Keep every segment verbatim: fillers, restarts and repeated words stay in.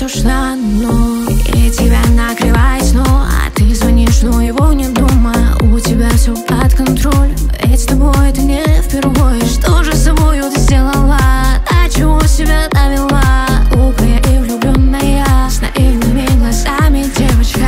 уж на дно, и тебя накрывает сно. А ты звонишь, но его не дома. У тебя все под контролем, ведь с тобой это не впервые. Что же с собою ты сделала? До чего себя довела? Глупая и влюбленная, с наивными глазами девочка.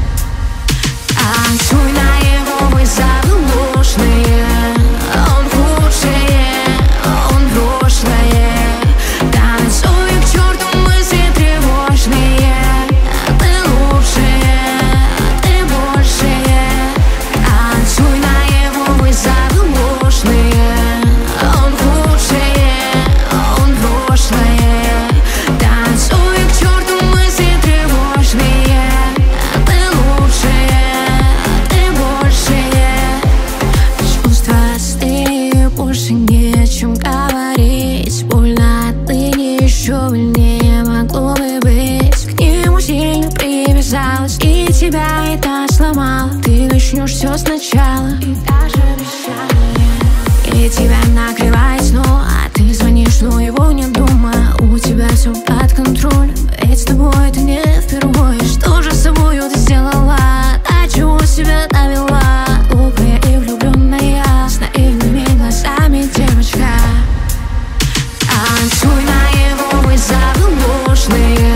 Танцуй на его вызовы ложные. Он худшее, он прошлое. Танцуй к черту мысли тревожные. Ты лучшее, ты большее. Танцуй на его вызовы ложные. Он худшее, он прошлое. Танцуй к черту мысли тревожные. Ты лучшее, ты большее. Чувства остыли, больше не о чем говорить. Больно ты еще больнее могло бы быть. К нему сильно привязалась, и тебя это сломало. Ты начнешь все сначала, и даже обещание. И тебя накрывает сно, а ты звонишь, но его нет дома. У тебя все под контролем, ведь с тобой это не впервые. Что же с собою ты сделала? До чего себя довела? Глупая и влюбленная, с наивными глазами девочка. Танцуй на его вызовы ложные.